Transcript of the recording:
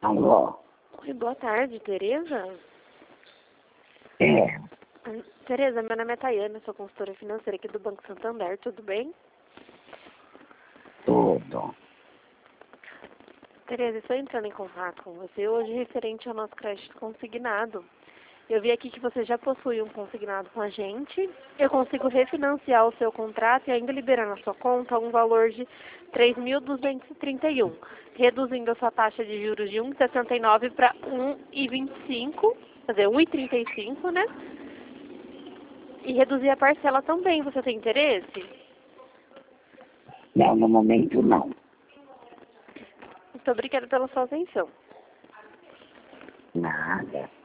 Alô? Oi, boa tarde, Tereza. É, Tereza, meu nome é Tayana, sou consultora financeira aqui do Banco Santander, tudo bem? tudo. Tereza, estou entrando em contato com você hoje referente ao nosso crédito consignado. Eu vi aqui que você já possui um consignado com a gente. Eu consigo refinanciar o seu contrato e ainda liberar na sua conta um valor de 3.231, reduzindo a sua taxa de juros de 1,69 para 1,25, quer dizer, 1,35, né? E reduzir a parcela também. Você tem interesse? Não, no momento não. Muito obrigada pela sua atenção. Nada.